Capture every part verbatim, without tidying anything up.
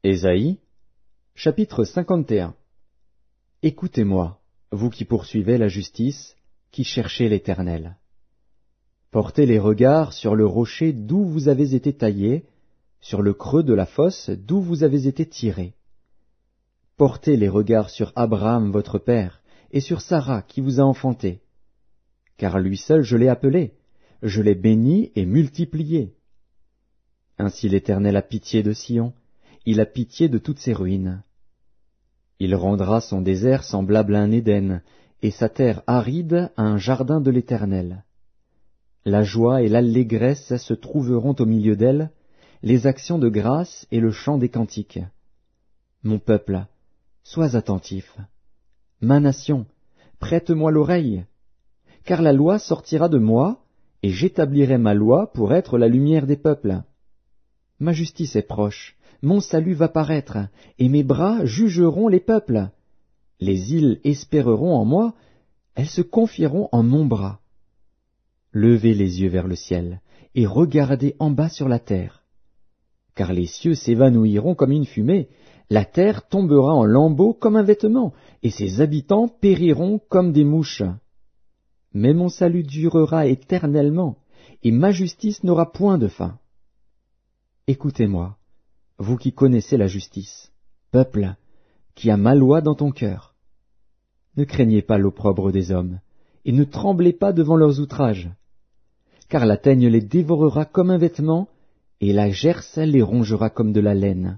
Ésaïe, chapitre cinquante et un. Écoutez-moi, vous qui poursuivez la justice, qui cherchez l'Éternel. Portez les regards sur le rocher d'où vous avez été taillés, sur le creux de la fosse d'où vous avez été tirés. Portez les regards sur Abraham votre père, et sur Sarah qui vous a enfanté. Car lui seul je l'ai appelé, je l'ai béni et multiplié. Ainsi l'Éternel a pitié de Sion, il a pitié de toutes ses ruines. Il rendra son désert semblable à un Éden, et sa terre aride à un jardin de l'Éternel. La joie et l'allégresse se trouveront au milieu d'elle, les actions de grâce et le chant des cantiques. Mon peuple, sois attentif. Ma nation, prête-moi l'oreille. Car la loi sortira de moi, et j'établirai ma loi pour être la lumière des peuples. Ma justice est proche, mon salut va paraître, et mes bras jugeront les peuples. Les îles espéreront en moi, elles se confieront en mon bras. Levez les yeux vers le ciel, et regardez en bas sur la terre. Car les cieux s'évanouiront comme une fumée, la terre tombera en lambeaux comme un vêtement, et ses habitants périront comme des mouches. Mais mon salut durera éternellement, et ma justice n'aura point de fin. Écoutez-moi, vous qui connaissez la justice, peuple, qui a ma loi dans ton cœur. Ne craignez pas l'opprobre des hommes, et ne tremblez pas devant leurs outrages. Car la teigne les dévorera comme un vêtement, et la gerce les rongera comme de la laine.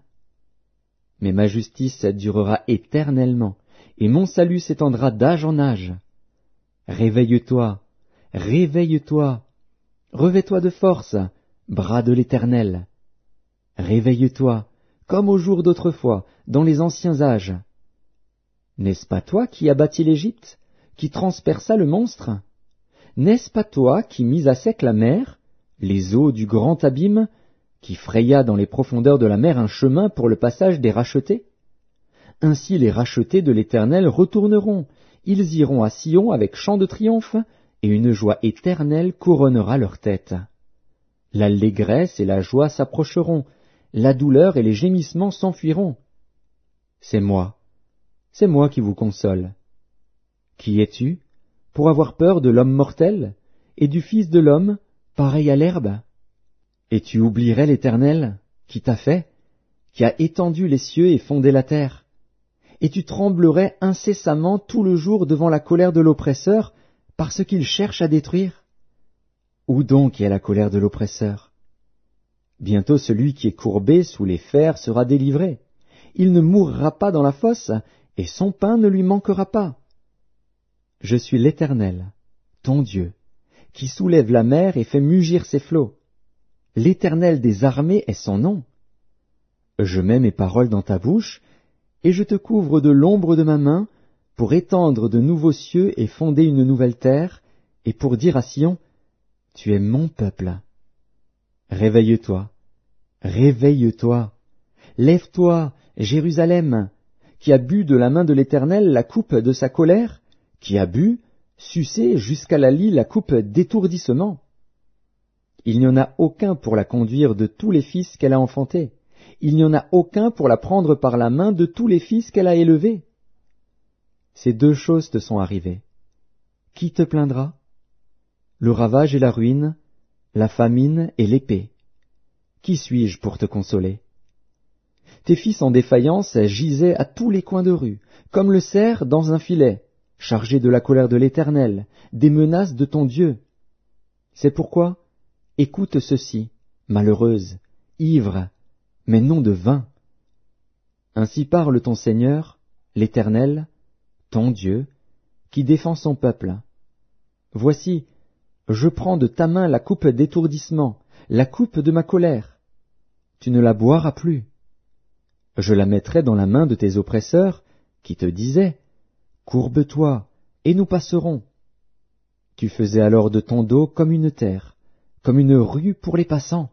Mais ma justice durera éternellement, et mon salut s'étendra d'âge en âge. Réveille-toi, réveille-toi, revêt-toi de force, bras de l'Éternel. Réveille-toi, comme au jour d'autrefois, dans les anciens âges. N'est-ce pas toi qui as bâti l'Égypte, qui transperça le monstre? N'est-ce pas toi qui mis à sec la mer, les eaux du grand abîme, qui fraya dans les profondeurs de la mer un chemin pour le passage des rachetés? Ainsi les rachetés de l'Éternel retourneront, ils iront à Sion avec chant de triomphe, et une joie éternelle couronnera leur tête. L'allégresse et la joie s'approcheront, la douleur et les gémissements s'enfuiront. C'est moi, c'est moi qui vous console. Qui es-tu, pour avoir peur de l'homme mortel, et du Fils de l'homme, pareil à l'herbe? Et tu oublierais l'Éternel, qui t'a fait, qui a étendu les cieux et fondé la terre? Et tu tremblerais incessamment tout le jour devant la colère de l'oppresseur, parce qu'il cherche à détruire? Où donc est la colère de l'oppresseur? Bientôt celui qui est courbé sous les fers sera délivré. Il ne mourra pas dans la fosse, et son pain ne lui manquera pas. Je suis l'Éternel, ton Dieu, qui soulève la mer et fait mugir ses flots. L'Éternel des armées est son nom. Je mets mes paroles dans ta bouche, et je te couvre de l'ombre de ma main, pour étendre de nouveaux cieux et fonder une nouvelle terre, et pour dire à Sion, tu es mon peuple. Réveille-toi, réveille-toi, lève-toi, Jérusalem, qui a bu de la main de l'Éternel la coupe de sa colère, qui a bu, sucé jusqu'à la lie la coupe d'étourdissement. Il n'y en a aucun pour la conduire de tous les fils qu'elle a enfantés. Il n'y en a aucun pour la prendre par la main de tous les fils qu'elle a élevés. Ces deux choses te sont arrivées. Qui te plaindra? Le ravage et la ruine, la famine et l'épée. Qui suis-je pour te consoler? Tes fils en défaillance gisaient à tous les coins de rue, comme le cerf dans un filet, chargé de la colère de l'Éternel, des menaces de ton Dieu. C'est pourquoi, écoute ceci, malheureuse, ivre, mais non de vin. Ainsi parle ton Seigneur, l'Éternel, ton Dieu, qui défend son peuple. Voici, je prends de ta main la coupe d'étourdissement, la coupe de ma colère. Tu ne la boiras plus. Je la mettrai dans la main de tes oppresseurs, qui te disaient, courbe-toi, et nous passerons. Tu faisais alors de ton dos comme une terre, comme une rue pour les passants.